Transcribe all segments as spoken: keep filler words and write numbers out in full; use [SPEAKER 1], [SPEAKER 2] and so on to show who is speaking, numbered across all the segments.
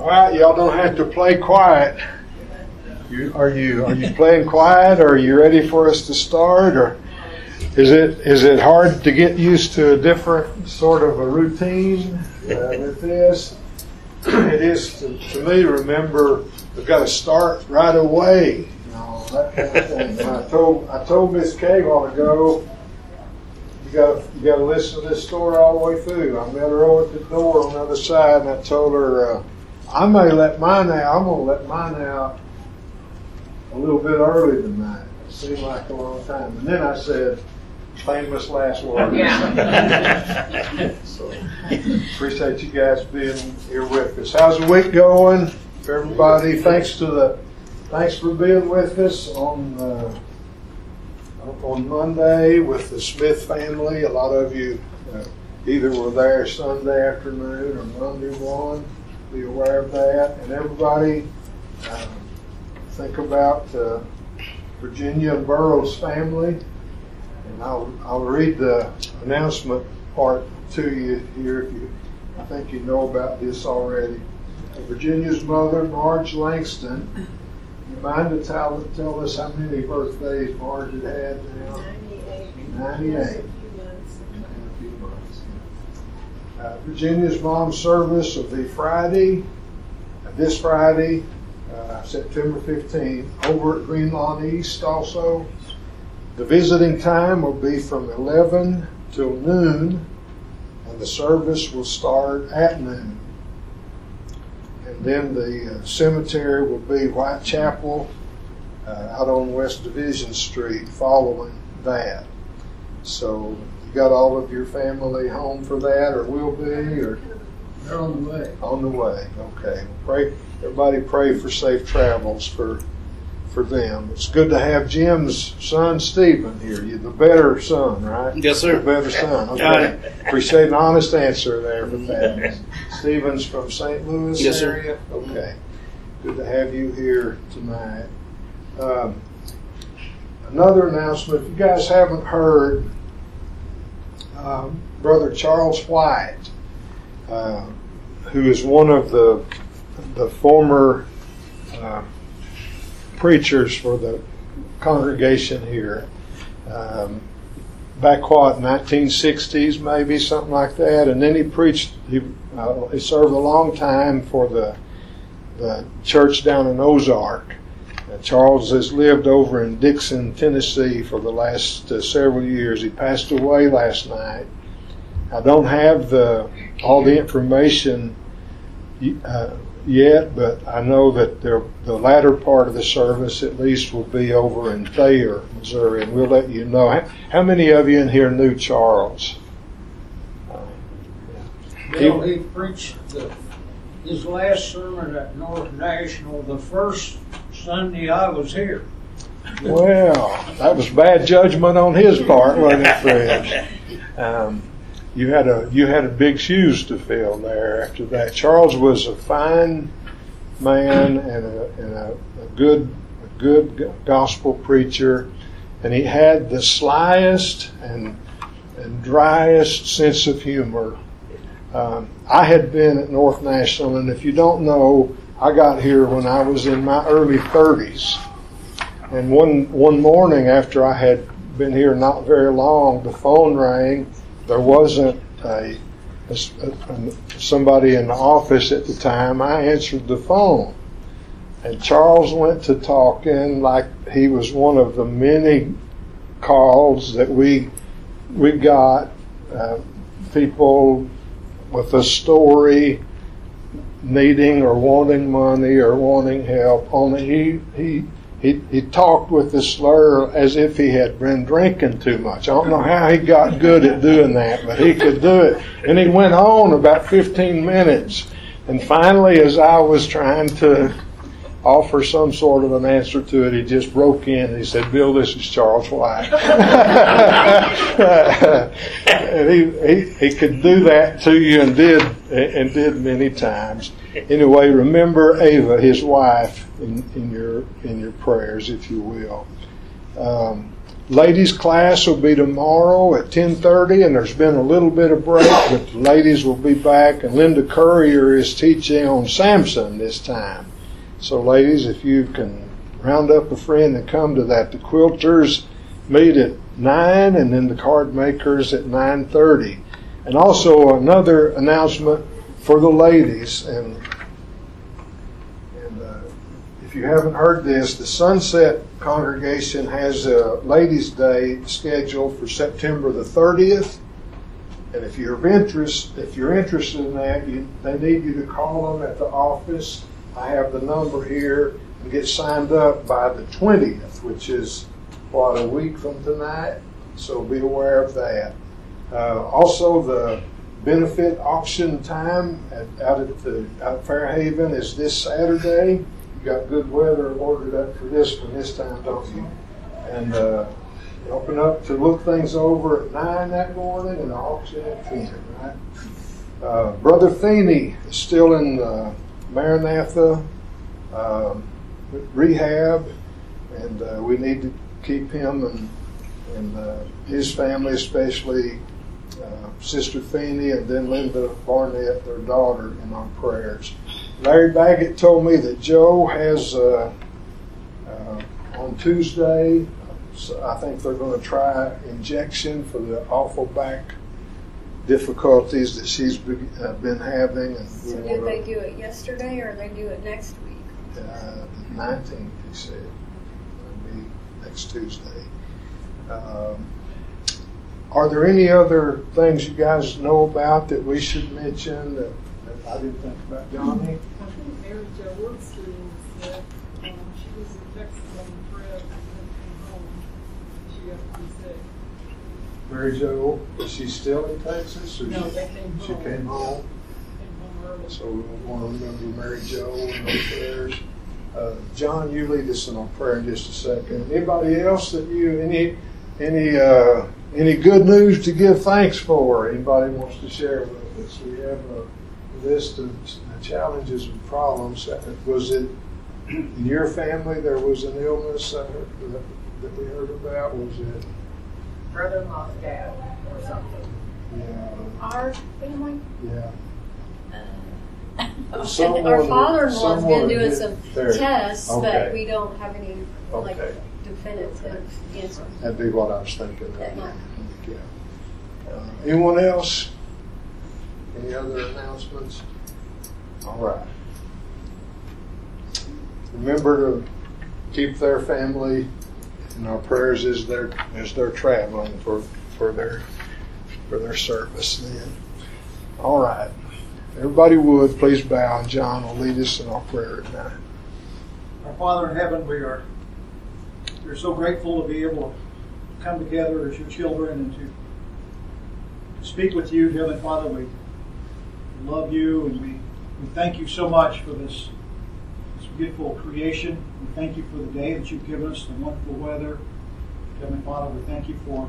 [SPEAKER 1] All right, y'all don't have to play quiet. You, are you are you playing quiet, or are you ready for us to start, or is it is it hard to get used to a different sort of a routine uh, with this? It is to, to me. Remember, we've got to start right away. You know, that kind of thing. And I told I told Miss Kay a while ago, you got you got to listen to this story all the way through. I met her over at the door on the other side, and I told her uh, I may let mine out. I'm gonna let mine out a little bit early tonight. It seemed like a long time. And then I said, famous last words. Yeah. So, appreciate you guys being here with us. How's the week going for everybody? Thanks to the, thanks for being with us on uh, on Monday with the Smith family. A lot of you uh, either were there Sunday afternoon or Monday morning. Be aware of that. And everybody, uh, think about uh, Virginia and Burroughs family. And I'll, I'll read the announcement part to you here. If you, I think you know about this already. Virginia's mother, Marge Langston. You mind to tell, tell us how many birthdays Marge had had now? ninety-eight. ninety-eight. A few months. Uh, Virginia's mom's service will be Friday, uh, this Friday, uh, September fifteenth, over at Green Lawn East also. The visiting time will be from eleven till noon, and the service will start at noon. And then the uh, cemetery will be Whitechapel uh, out on West Division Street following that. So you got all of your family home for that, or will be, or
[SPEAKER 2] they're on the way.
[SPEAKER 1] On the way, okay. Pray, everybody pray for safe travels for for them. It's good to have Jim's son, Stephen, here. You're the better son, right?
[SPEAKER 3] Yes, sir.
[SPEAKER 1] The better son. Okay. Appreciate an honest answer there for that. Stephen's from Saint Louis
[SPEAKER 3] yes,
[SPEAKER 1] area?
[SPEAKER 3] Sir.
[SPEAKER 1] Okay. Good to have you here tonight. Um, another announcement, if you guys haven't heard, um, Brother Charles White, uh, who is one of the, the former uh, preachers for the congregation here. Um, back what, nineteen sixties maybe, something like that. And then he preached, he, uh, he served a long time for the, the church down in Ozark. Uh, Charles has lived over in Dixon, Tennessee for the last uh, several years. He passed away last night. I don't have the all the information uh, yet, but I know that there, the latter part of the service at least will be over in Thayer, Missouri, and we'll let you know. How, how many of you in here knew Charles? Uh,
[SPEAKER 2] yeah. Bill, he preached the, his last sermon at North National the first Sunday I was here.
[SPEAKER 1] Well, that was bad judgment on his part, wasn't it, Fred? Um, You had a you had a big shoes to fill there after that. Charles was a fine man and a, and a, a good a good gospel preacher, and he had the slyest and and driest sense of humor. Um, I had been at North National, and if you don't know, I got here when I was in my early thirties. And one one morning after I had been here not very long, the phone rang. There wasn't a, a, a, somebody in the office at the time. I answered the phone, and Charles went to talking like he was one of the many calls that we we got, uh, people with a story needing or wanting money or wanting help. Only he he. He, he talked with the slur as if he had been drinking too much. I don't know how he got good at doing that, but he could do it. And he went on about fifteen minutes. And finally, as I was trying to offer some sort of an answer to it, he just broke in and he said, "Bill, this is Charles White." And he, he, he could do that to you and did, and did many times. Anyway, remember Ava, his wife, in, in your in your prayers, if you will. Um, ladies' class will be tomorrow at ten thirty, and there's been a little bit of break, but the ladies will be back, and Linda Courier is teaching on Samson this time. So ladies, if you can round up a friend and come to that. The quilters meet at nine, and then the card makers at nine thirty. And also another announcement for the ladies, and and uh, if you haven't heard this, the Sunset congregation has a Ladies' Day scheduled for September the thirtieth. And if you're of interest, if you're interested in that, you, they need you to call them at the office. I have the number here, and get signed up by the twentieth, which is what, a week from tonight. So be aware of that. Uh, also, the benefit auction time at, out at the out at Fairhaven is this Saturday. You got good weather ordered up for this one this time, don't you? And uh, you open up to look things over at nine that morning, and the auction at ten. Right? Uh, Brother Feeney is still in uh, Maranatha uh, rehab, and uh, we need to keep him and and uh, his family, especially uh, Sister Feeney and then Linda Barnett, their daughter, in our prayers. Larry Baggett told me that Joe has uh, uh, on Tuesday, so I think they're going to try injection for the awful back difficulties that she's been, uh, been having. And
[SPEAKER 3] so did wanna, they do it yesterday, or they do it next week?
[SPEAKER 1] Uh, nineteenth, he said. It'll be next Tuesday. Um, are there any other things you guys know about that we should mention that, that I didn't think about, Johnny?
[SPEAKER 4] I think Mary Jo Woodstream said um, she was in Texas on the trip and then came home. She got to be sick.
[SPEAKER 1] Mary Jo, is she still in Texas? Or
[SPEAKER 4] No,
[SPEAKER 1] she,
[SPEAKER 4] they came
[SPEAKER 1] she
[SPEAKER 4] home.
[SPEAKER 1] came home.
[SPEAKER 4] Came home early.
[SPEAKER 1] So we want to remember Mary Jo and our prayers. Uh, John, you lead us in our prayer in just a second. Anybody else that you any any uh, any good news to give thanks for? Anybody wants to share with us? We have a list of challenges and problems. Was it in your family there was an illness that, that we heard about? Was it
[SPEAKER 5] brother-in-law's dad or something?
[SPEAKER 1] Yeah.
[SPEAKER 3] Our family?
[SPEAKER 1] Yeah.
[SPEAKER 3] Uh,
[SPEAKER 1] Someone
[SPEAKER 3] our
[SPEAKER 1] that-
[SPEAKER 3] father-in-law's
[SPEAKER 1] someone
[SPEAKER 3] been doing
[SPEAKER 1] that-
[SPEAKER 3] some
[SPEAKER 1] there.
[SPEAKER 3] tests,
[SPEAKER 1] Okay.
[SPEAKER 3] but we don't have any like
[SPEAKER 1] Okay.
[SPEAKER 3] definitive answers.
[SPEAKER 1] That'd be what I was thinking.
[SPEAKER 3] That might.
[SPEAKER 1] Yeah. Uh, anyone else? Any other announcements? All right. Remember to keep their family in our prayers as they're as they're traveling for for their for their service. Then, all right. Everybody would please bow, and John will lead us in our prayer at night.
[SPEAKER 6] Our Father in heaven, we are we're so grateful to be able to come together as your children and to, to speak with you, Heavenly Father. We love you, and we, we thank you so much for this, this beautiful creation. We thank you for the day that you've given us, the wonderful weather. Heavenly Father, we thank you for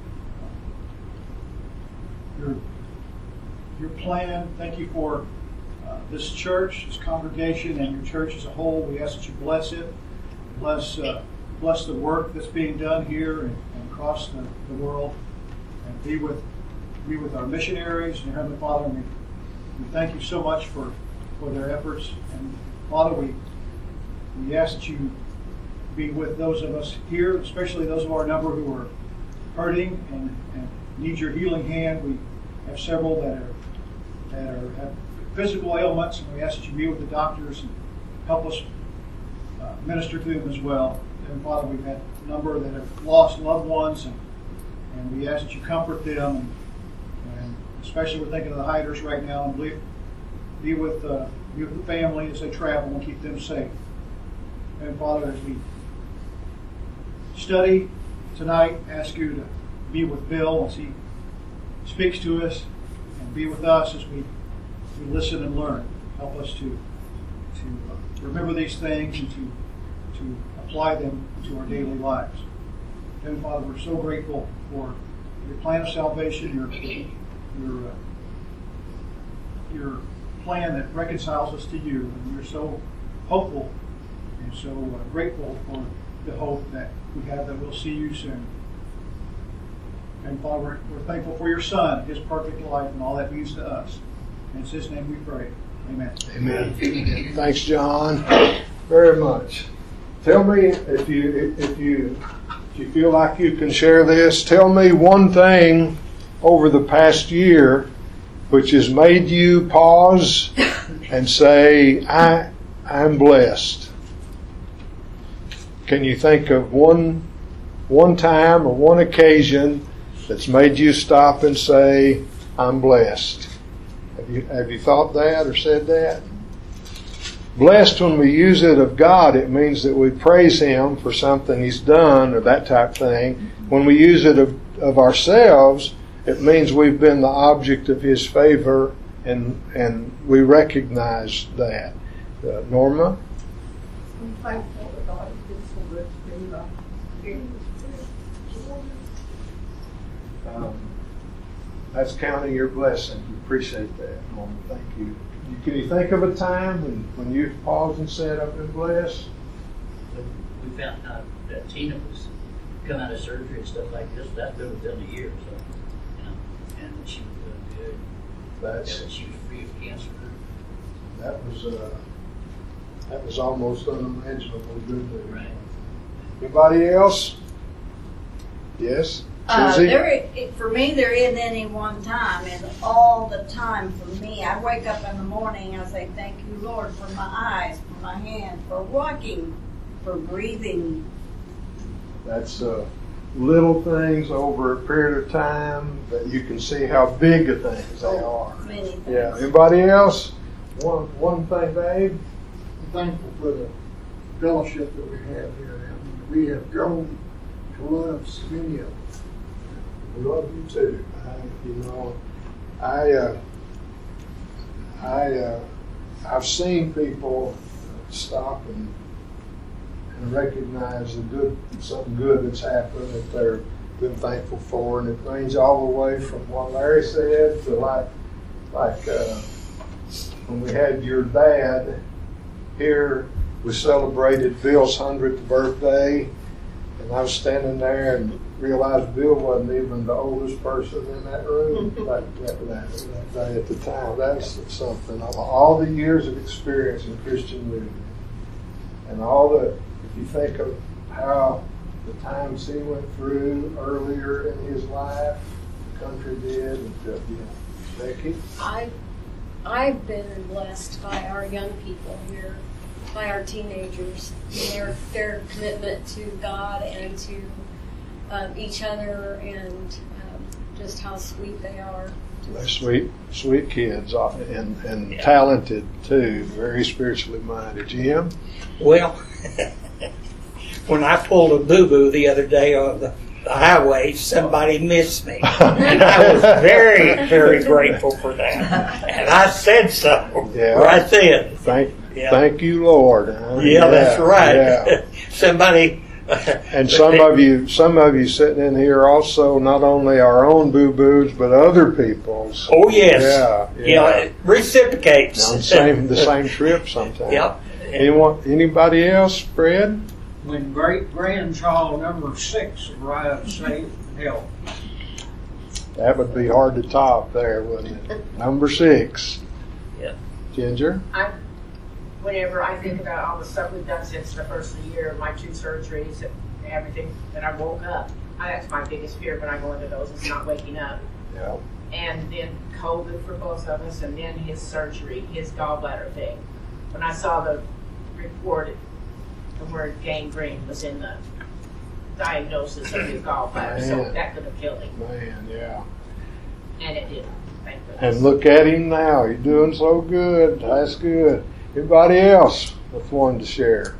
[SPEAKER 6] uh, your your plan. Thank you for uh, this church, this congregation, and your church as a whole. We ask that you bless it, bless uh, bless the work that's being done here and, and across the, the world, and be with be with our missionaries. And Heavenly Father, we, we thank you so much for, for their efforts. And Father, we we ask that you be with those of us here, especially those of our number who are hurting and, and need your healing hand. We have several that are that are have physical ailments, and we ask that you be with the doctors and help us uh, minister to them as well. And Father, we've had a number that have lost loved ones, and, and we ask that you comfort them, and, and especially we're thinking of the hiders right now, and be, be with uh, be with the family as they travel and keep them safe. And Father, as we study tonight, ask you to be with Bill as he speaks to us, and be with us as we, we listen and learn. Help us to to uh, remember these things and to to apply them to our daily lives. And Father, we're so grateful for your plan of salvation, your your uh, your plan that reconciles us to you, and we're so hopeful and so uh, grateful for the hope that we have that we'll see you soon. And Father, we're, we're thankful for your Son, his perfect life, and all that means to us. In his name we pray. Amen.
[SPEAKER 1] Amen. Thanks, John, very much. Tell me if you if you if you feel like you can share this. Tell me one thing over the past year which has made you pause and say, "I I'm blessed." Can you think of one one time or one occasion that's made you stop and say, "I'm blessed"? Have you, have you thought that or said that? Blessed, when we use it of God, it means that we praise Him for something He's done or that type of thing. When we use it of, of ourselves, it means we've been the object of His favor, and and we recognize that. Uh, Norma?
[SPEAKER 4] I'm thankful that God has been so good to me. I'm feeling
[SPEAKER 1] Um, that's counting your blessing. We appreciate that, Norma. Thank you. Can you think of a time when, when you paused and said, "I've been blessed"?
[SPEAKER 7] We found out that Tina was coming out of surgery and stuff like this. That's been within a year, so you know, and she was doing good.
[SPEAKER 1] That's
[SPEAKER 7] And she was free of cancer.
[SPEAKER 1] that was uh, that was almost unimaginable good news.
[SPEAKER 7] Right.
[SPEAKER 1] Anybody else? Yes.
[SPEAKER 8] Uh,
[SPEAKER 1] Susie?
[SPEAKER 8] there, it, for me, there isn't any one time, and all the time for me, I wake up in the morning, I say, "Thank you, Lord, for my eyes, for my hands, for walking, for breathing."
[SPEAKER 1] That's uh, little things over a period of time that you can see how big of things they are.
[SPEAKER 8] Many things.
[SPEAKER 1] Yeah. Anybody else? One one thing, Dave.
[SPEAKER 2] I'm thankful for the fellowship that we have here. And we have grown to love so many of them.
[SPEAKER 1] We love you too. I, you know, I uh, I uh, I've seen people stop and and recognize the good something good that's happened that they've been thankful for, and it ranges all the way from what Larry said to like like uh, when we had your dad here, we celebrated Bill's hundredth birthday, and I was standing there and realized Bill wasn't even the oldest person in that room like that, that, that day at the time. That's something. All the years of experience in Christian living, and all the, if you think of how the times he went through earlier in his life, the country did, and uh, yeah. Becky?
[SPEAKER 3] I, I've been blessed by our young people here, by our teenagers, and their their commitment to God and to um, each other, and um, just how sweet they are.
[SPEAKER 1] They're sweet, sweet kids, uh, and and yeah. talented too. Very spiritually minded. Jim?
[SPEAKER 9] Well, when I pulled a boo-boo the other day on the, the highway, somebody missed me, and I was very, very grateful for that. And I said so
[SPEAKER 1] yeah.
[SPEAKER 9] right then.
[SPEAKER 1] Thank,
[SPEAKER 9] yeah.
[SPEAKER 1] thank you, Lord. Huh?
[SPEAKER 9] Yeah, yeah, that's right.
[SPEAKER 1] Yeah.
[SPEAKER 9] Somebody.
[SPEAKER 1] And some of you, some of you sitting in here also, not only our own boo-boos, but other people's.
[SPEAKER 9] Oh yes,
[SPEAKER 1] yeah,
[SPEAKER 9] yeah. yeah it reciprocates.
[SPEAKER 1] On the same, the same trip sometimes.
[SPEAKER 9] Yep.
[SPEAKER 1] Anyone, anybody else, Fred?
[SPEAKER 2] When great grandchild number six arrived safe and healthy.
[SPEAKER 1] That would be hard to top there, wouldn't it? Number six.
[SPEAKER 9] Yeah.
[SPEAKER 1] Ginger?
[SPEAKER 5] I, whenever I think about all the stuff we've done since the first of the year, my two surgeries, and everything, that I woke up. I, that's my biggest fear when I go into those, is not waking up.
[SPEAKER 1] Yeah.
[SPEAKER 5] And then COVID for both of us, and then his surgery, his gallbladder thing. When I saw the report, the word gangrene was in the diagnosis of his gallbladder, so
[SPEAKER 1] Man.
[SPEAKER 5] that could have killed him.
[SPEAKER 1] Man, yeah.
[SPEAKER 5] And it didn't, thank goodness.
[SPEAKER 1] And look at him now. He's doing so good. That's good. Anybody else with one to share?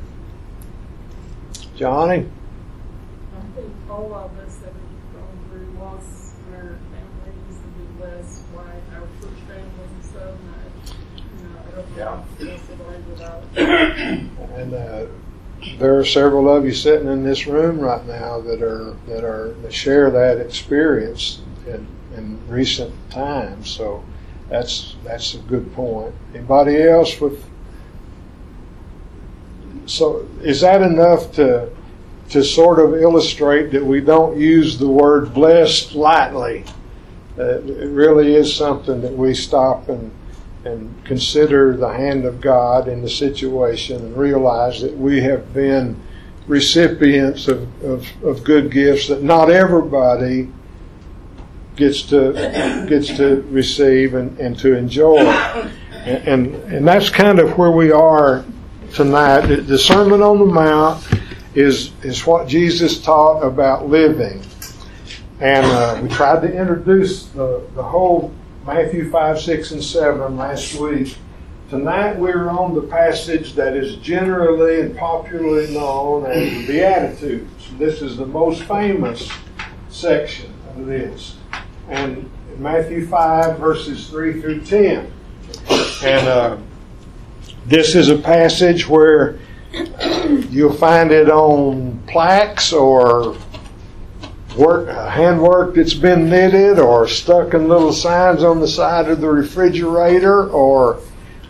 [SPEAKER 1] Johnny?
[SPEAKER 4] I think all of us that have gone through loss in our families and been blessed by our church families and stuff. And I, you know, I don't know how to feel somebody without.
[SPEAKER 1] And uh, there are several of you sitting in this room right now that are that are that share that experience in, in recent times. So that's that's a good point. Anybody else with? So is that enough to to sort of illustrate that we don't use the word blessed lightly. Uh, it really is something that we stop and and consider the hand of God in the situation and realize that we have been recipients of, of, of good gifts that not everybody gets to gets to receive and, and to enjoy. And, and and that's kind of where we are tonight. The, the Sermon on the Mount is is what Jesus taught about living. And uh, we tried to introduce the, the whole Matthew five, six, and seven last week. Tonight we're on the passage that is generally and popularly known as the Beatitudes. This is the most famous section of this. And Matthew five, verses three through ten. And uh, this is a passage where you'll find it on plaques or work, handwork that's been knitted or stuck in little signs on the side of the refrigerator or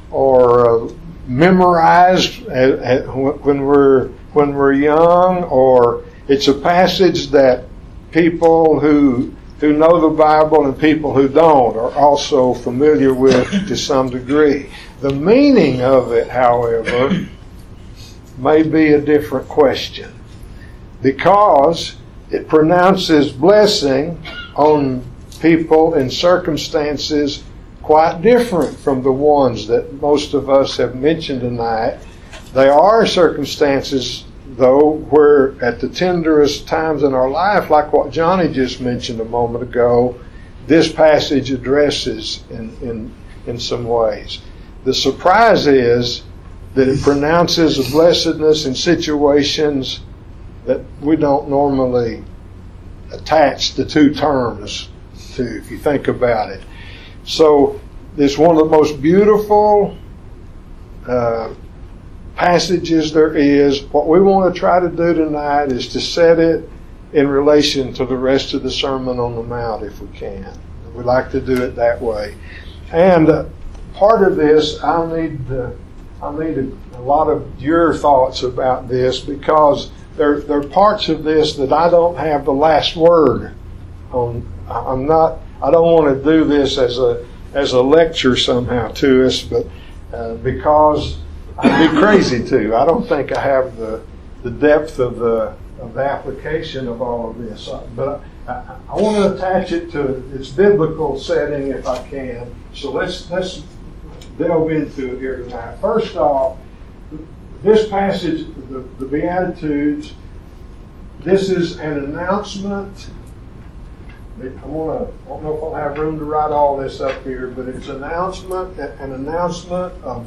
[SPEAKER 1] or uh, memorized at, at, when we're when we're young, or it's a passage that people who who know the Bible and people who don't are also familiar with to some degree. The meaning of it, however, may be a different question, because it pronounces blessing on people in circumstances quite different from the ones that most of us have mentioned tonight. There are circumstances, though, where at the tenderest times in our life, like what Johnny just mentioned a moment ago, this passage addresses in, in, in some ways. The surprise is that it pronounces a blessedness in situations that we don't normally attach the two terms to, if you think about it. So it's one of the most beautiful uh, passages there is. What we want to try to do tonight is to set it in relation to the rest of the Sermon on the Mount, if we can. We like to do it that way. And uh, part of this, I need uh, I need a, a lot of your thoughts about this, because There, there are parts of this that I don't have the last word on. I'm not. I don't want to do this as a as a lecture somehow to us, but uh, because I'd be crazy to. I don't think I have the the depth of the of the application of all of this. But I, I want to attach it to its biblical setting if I can. So let's let's delve into it here tonight. First off, this passage, the, the Beatitudes, this is an announcement. I want to. I don't know if I'll have room to write all this up here, but it's an announcement, an announcement of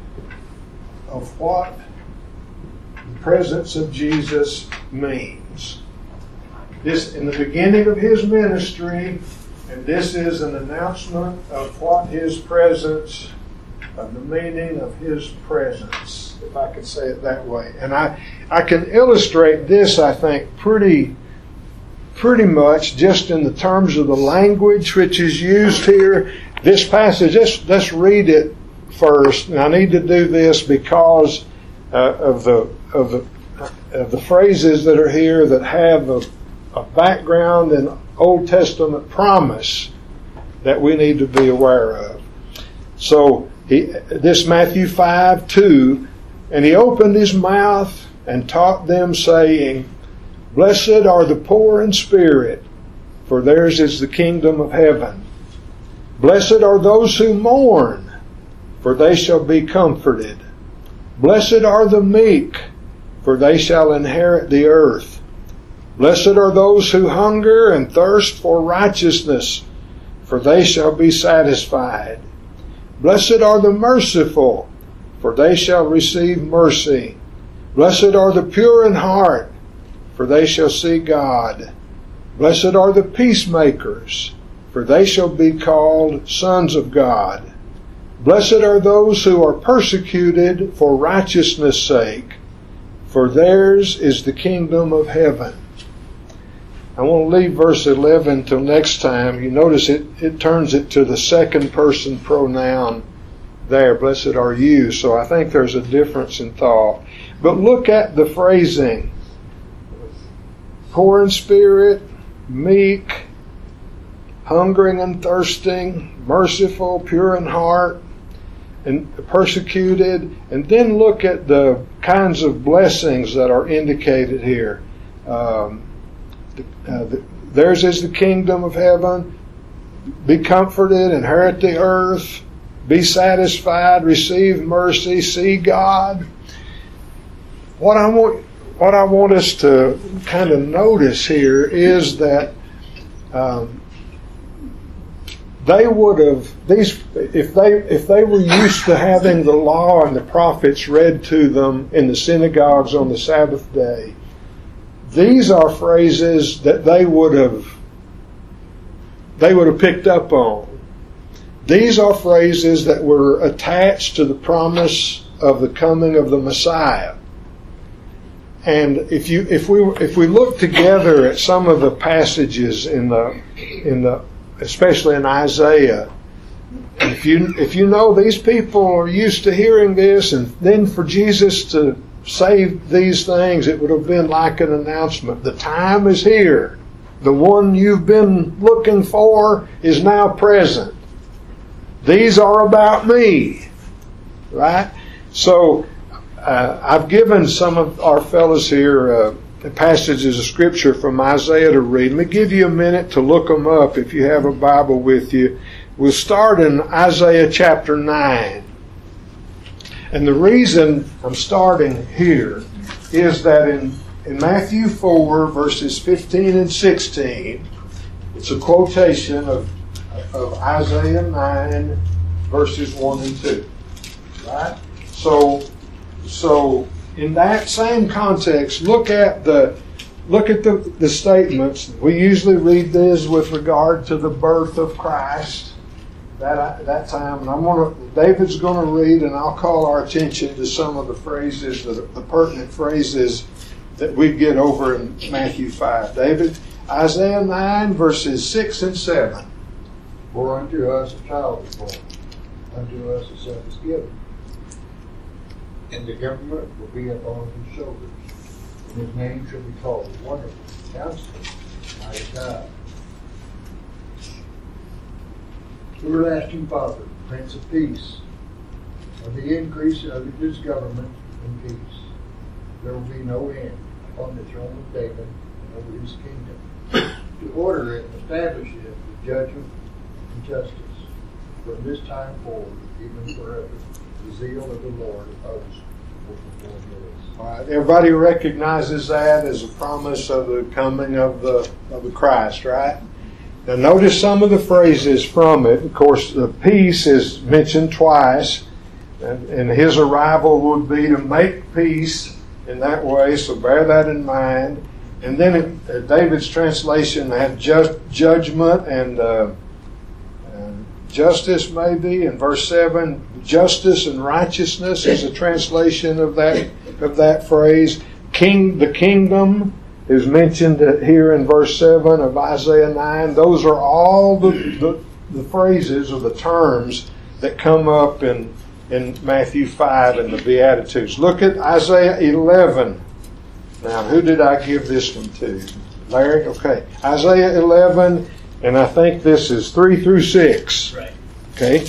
[SPEAKER 1] of what the presence of Jesus means. This in the beginning of his ministry, and this is an announcement of what his presence, of the meaning of his presence, if I could say it that way. And I, I can illustrate this, I think, pretty pretty much just in the terms of the language which is used here. This passage, let's, let's read it first. And I need to do this because uh, of the of the of the phrases that are here that have a, a background in Old Testament promise that we need to be aware of. So He, this Matthew five two, and he opened his mouth and taught them, saying, Blessed are the poor in spirit, for theirs is the kingdom of heaven. Blessed are those who mourn, for they shall be comforted. Blessed are the meek, for they shall inherit the earth. Blessed are those who hunger and thirst for righteousness, for they shall be satisfied. Blessed are the merciful, for they shall receive mercy. Blessed are the pure in heart, for they shall see God. Blessed are the peacemakers, for they shall be called sons of God. Blessed are those who are persecuted for righteousness' sake, for theirs is the kingdom of heaven. I want to leave verse eleven till next time. You notice it, it turns it to the second person pronoun there. Blessed are you. So I think there's a difference in thought. But look at the phrasing. poor in spirit, meek, hungering and thirsting, merciful, pure in heart, and persecuted. And then look at the kinds of blessings that are indicated here. Um, uh, the, theirs is the kingdom of heaven. Be comforted, inherit the earth, be satisfied, receive mercy, see God. What I want, what I want us to kind of notice here is that um, they would have these if they if they were used to having the law and the prophets read to them in the synagogues on the Sabbath day. These are phrases that they would have they would have picked up on. These are phrases that were attached to the promise of the coming of the Messiah. And if you if we if we look together at some of the passages in the in the especially in Isaiah, if you if you know these people are used to hearing this, and then for Jesus to say these things, it would have been like an announcement. The time is here. The one you've been looking for is now present. These are about me. Right? So uh, I've given some of our fellows here uh, passages of Scripture from Isaiah to read. Let me give you a minute to look them up if you have a Bible with you. We'll start in Isaiah chapter nine. And the reason I'm starting here is that in, in Matthew four, verses fifteen and sixteen, it's a quotation of, of Isaiah nine, verses one and two. Right? So, so in that same context, look at the look at the, the statements. We usually read this with regard to the birth of Christ. That that time, and I'm gonna. David's going to read, and I'll call our attention to some of the phrases, the, the pertinent phrases that we get over in Matthew five. David, Isaiah nine, verses six and seven.
[SPEAKER 10] For unto us a child is born, unto us a son is given, and the government will be upon his shoulders, and his name shall be called Wonderful, Counselor, Mighty God, Everlasting Father, Prince of Peace. Of the increase of his government and peace, there will be no end upon the throne of David and over his kingdom, to order it and establish it with judgment and justice from this time forward, even forever. The zeal of the Lord of hosts will perform this.
[SPEAKER 1] All right, everybody recognizes that as a promise of the coming of the of the Christ, right? Now notice some of the phrases from it. Of course, the peace is mentioned twice, and, and his arrival would be to make peace in that way, so bear that in mind. And then it, uh, David's translation had just judgment and uh, uh, justice, maybe, in verse seven. Justice and righteousness is a translation of that of that phrase. King, the kingdom is mentioned here in verse seven of Isaiah nine. Those are all the, the, the phrases or the terms that come up in, in Matthew five in the Beatitudes. Look at Isaiah eleven. Now, who did I give this one to? Larry? Okay. Isaiah eleven, and I think this is three through six.
[SPEAKER 7] Right.
[SPEAKER 1] Okay.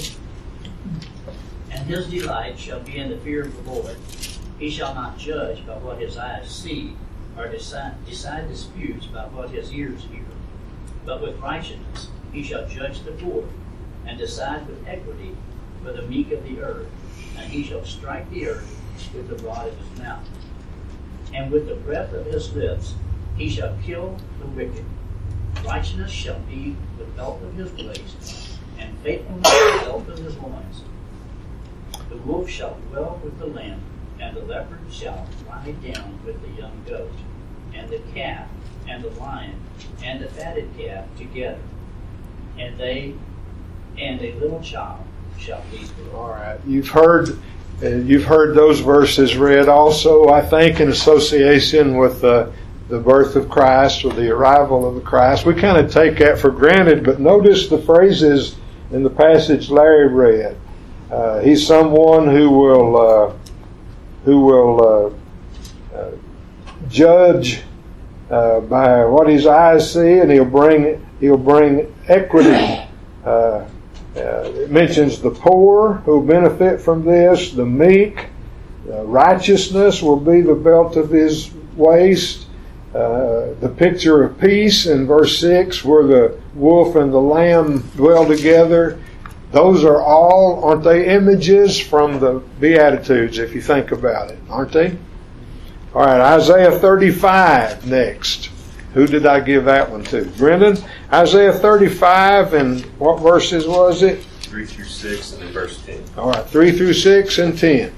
[SPEAKER 7] And his delight shall be in the fear of the Lord. He shall not judge by what his eyes see, or decide, decide disputes by what his ears hear. But with righteousness he shall judge the poor, and decide with equity for the meek of the earth. And he shall strike the earth with the rod of his mouth. And with the breath of his lips he shall kill the wicked. Righteousness shall be the belt of his waist, and faithfulness the belt of his loins. The wolf shall dwell with the lamb, and the leopard shall lie down with the young goat, and the calf, and the lion, and the fatted calf together, and they and a little child shall lead them.
[SPEAKER 1] All right. You've heard uh, you've heard those verses read also, I think, in association with the the birth of Christ or the arrival of the Christ. We kind of take that for granted, but notice the phrases in the passage Larry read. Uh, he's someone who will uh, who will uh, uh, judge uh, by what his eyes see, and he'll bring he'll bring equity. Uh, uh, it mentions the poor who benefit from this, the meek. Uh, righteousness will be the belt of his waist. Uh, the picture of peace in verse six, where the wolf and the lamb dwell together. Those are all, aren't they, images from the Beatitudes, if you think about it, aren't they? All right, Isaiah thirty-five next. Who did I give that one to? Brendan? Isaiah thirty-five, and what verses was it?
[SPEAKER 11] three through six and then verse ten.
[SPEAKER 1] All right, three through six and ten.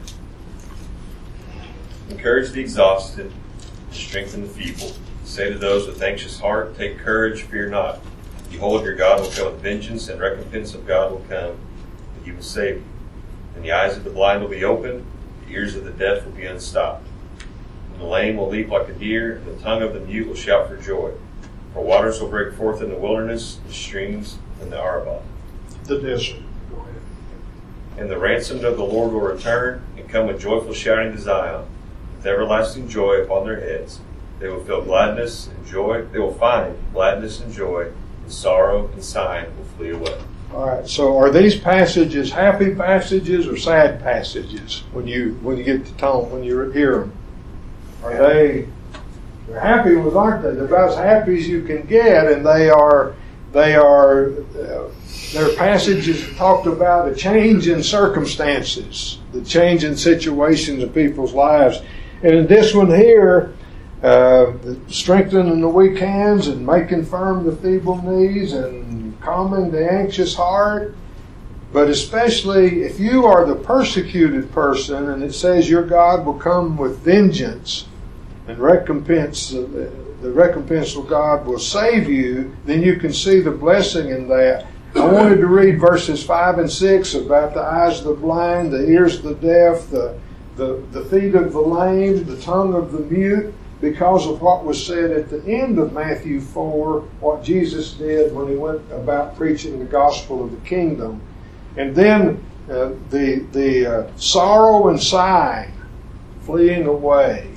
[SPEAKER 11] Encourage the exhausted, strengthen the feeble. Say to those with anxious heart, take courage, fear not. Behold, your God will come with vengeance, and recompense of God will come, and he will save you. And the eyes of the blind will be opened, the ears of the deaf will be unstopped. And the lame will leap like a deer, and the tongue of the mute will shout for joy. For waters will break forth in the wilderness, and streams in the Arabah.
[SPEAKER 1] The desert. Go ahead.
[SPEAKER 11] And the ransomed of the Lord will return, and come with joyful shouting to Zion, with everlasting joy upon their heads. They will feel gladness and joy. They will find gladness and joy, and sorrow and sighing will flee away.
[SPEAKER 1] All right. So, are these passages happy passages or sad passages? When you when you get the tone, when you hear them, are they? They're happy ones, aren't they? They're about as happy as you can get, and they are. They are. Uh, their passages talked about a change in circumstances, the change in situations of people's lives, and in this one here. Uh, strengthening the weak hands and making firm the feeble knees and calming the anxious heart. But especially if you are the persecuted person, and it says your God will come with vengeance and recompense, uh, the recompense of God will save you, then you can see the blessing in that. I wanted to read verses five and six about the eyes of the blind, the ears of the deaf, the, the, the feet of the lame, the tongue of the mute, because of what was said at the end of Matthew four, what Jesus did when he went about preaching the gospel of the kingdom. And then uh, the the uh, sorrow and sighing, fleeing away.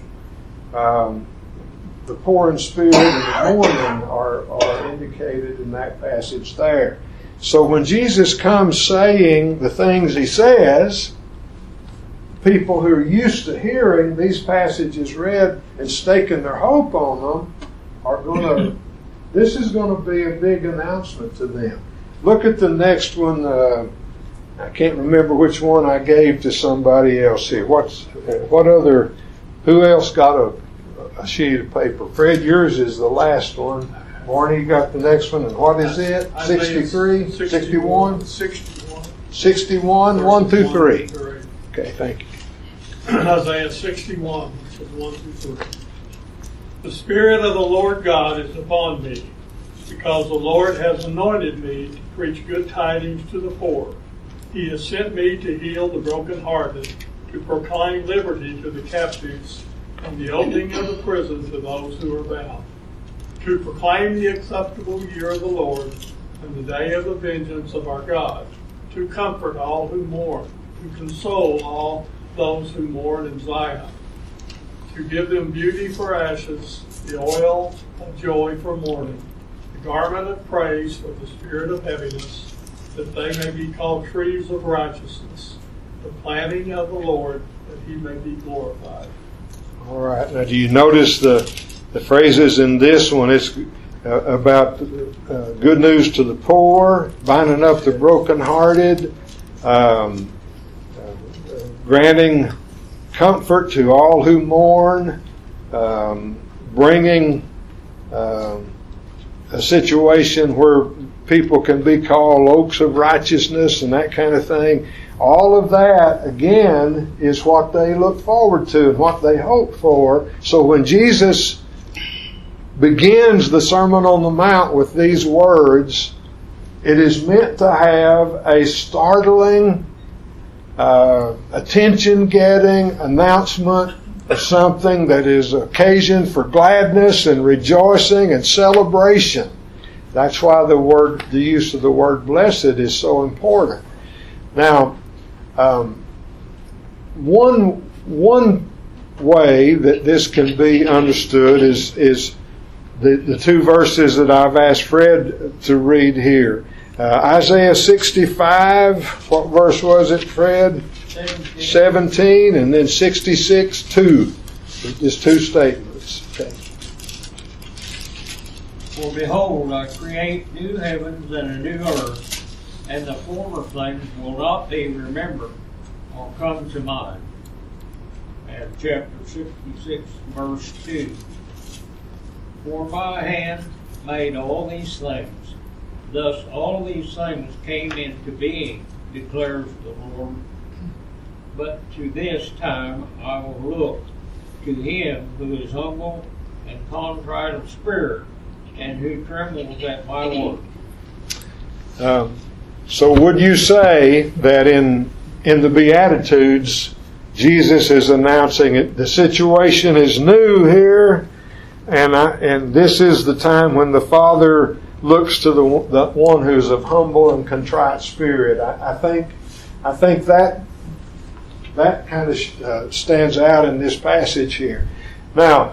[SPEAKER 1] Um, the poor in spirit and the mourning are, are indicated in that passage there. So when Jesus comes saying the things he says, people who are used to hearing these passages read and staking their hope on them are going to, this is going to be a big announcement to them. Look at the next one. Uh, I can't remember which one I gave to somebody else here. What's, what other, who else got a, a sheet of paper? Fred, yours is the last one. Barney, you got the next one. And what is it? sixty-three? sixty-one?
[SPEAKER 12] sixty-one.
[SPEAKER 1] sixty-one, one through three. Okay, thank you.
[SPEAKER 12] Isaiah sixty-one, verses one through three. The Spirit of the Lord God is upon me, because the Lord has anointed me to preach good tidings to the poor. He has sent me to heal the brokenhearted, to proclaim liberty to the captives, and the opening of the prison to those who are bound, to proclaim the acceptable year of the Lord, and the day of the vengeance of our God, to comfort all who mourn, to console all those who mourn in Zion, to give them beauty for ashes, the oil of joy for mourning, the garment of praise for the spirit of heaviness, that they may be called trees of righteousness, the planting of the Lord, that he may be glorified.
[SPEAKER 1] All right. Now, do you notice the the phrases in this one? It's uh, about uh, good news to the poor, binding up the brokenhearted, um, uh, granting comfort to all who mourn, um, bringing um, a situation where people can be called oaks of righteousness and that kind of thing. All of that, again, is what they look forward to and what they hope for. So when Jesus begins the Sermon on the Mount with these words, it is meant to have a startling, uh, attention-getting announcement of something that is occasion for gladness and rejoicing and celebration. That's why the word, the use of the word blessed is so important. Now, um, one one way that this can be understood is is the, the two verses that I've asked Fred to read here. Uh, Isaiah sixty-five, what verse was it, Fred?
[SPEAKER 2] seventeen.
[SPEAKER 1] seventeen, and then sixty-six, two. Just two statements. Okay.
[SPEAKER 2] For behold, I create new heavens and a new earth, and the former things will not be remembered or come to mind. And chapter sixty-six, verse two. For my hand made all these things. Thus all these things came into being, declares the Lord. But to this time I will look to him who is humble and contrite of spirit, and who trembles at my word.
[SPEAKER 1] Um, so would you say that in in the Beatitudes, Jesus is announcing it, the situation is new here, and I, and this is the time when the Father looks to the, the one who's of humble and contrite spirit. I, I think I think that that kind of uh, stands out in this passage here. Now,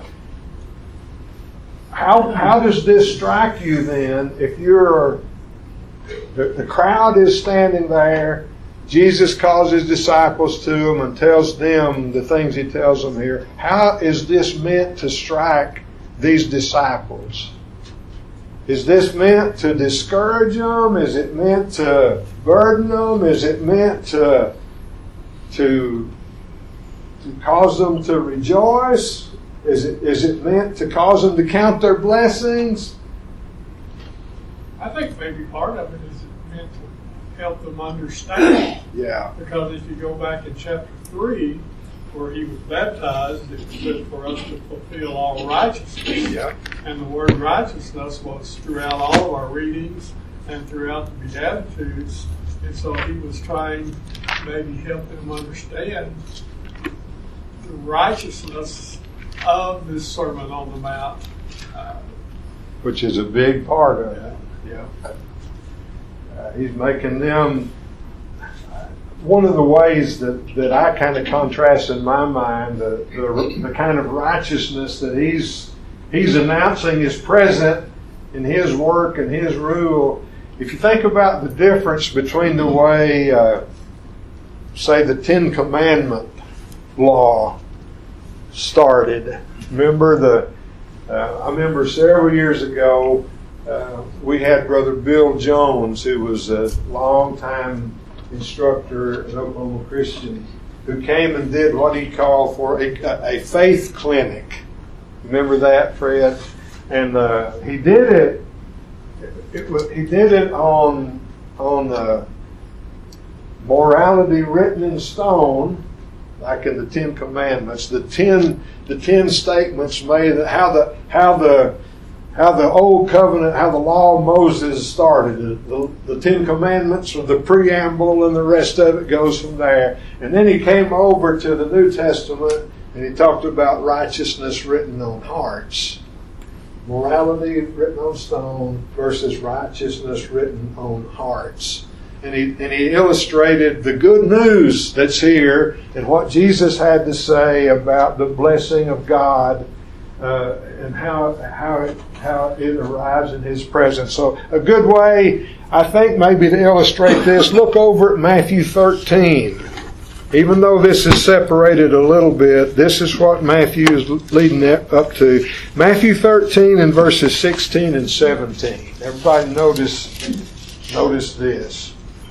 [SPEAKER 1] how how does this strike you then? If you're the, the crowd is standing there, Jesus calls his disciples to him and tells them the things he tells them here. How is this meant to strike these disciples? Is this meant to discourage them? Is it meant to burden them? Is it meant to to, to cause them to rejoice? Is it is it meant to cause them to count their blessings?
[SPEAKER 12] I think maybe part of it is meant to help them understand.
[SPEAKER 1] Yeah.
[SPEAKER 12] Because if you go back in chapter three, where he was baptized, it was good for us to fulfill all righteousness.
[SPEAKER 1] Yeah.
[SPEAKER 12] And the word righteousness was throughout all of our readings and throughout the Beatitudes. And so he was trying to maybe help them understand the righteousness of this Sermon on the Mount. Uh,
[SPEAKER 1] Which is a big part of it. Yeah. Uh, he's making them. One of the ways that, that I kind of contrast in my mind the, the the kind of righteousness that he's he's announcing is present in his work and his rule. If you think about the difference between the way, uh, say, the Ten Commandment law started. Remember the? Uh, I remember several years ago uh, we had Brother Bill Jones, who was a long-time instructor at Oklahoma Christian, who came and did what he called for a, a faith clinic. Remember that, Fred? And uh, he did it. It was he did it on on uh, morality written in stone, like in the Ten Commandments. The ten the ten statements made how the how the how the old covenant, how the law of Moses started. The, the, the Ten Commandments, or the preamble, and the rest of it goes from there. And then he came over to the New Testament and he talked about righteousness written on hearts. Morality written on stone versus righteousness written on hearts. And he, and he illustrated the good news that's here and what Jesus had to say about the blessing of God uh, and how how it how it arrives in His presence. So a good way, I think, maybe to illustrate this, look over at Matthew thirteen. Even though this is separated a little bit, this is what Matthew is leading up to. Matthew thirteen and verses sixteen and seventeen. Everybody notice notice this.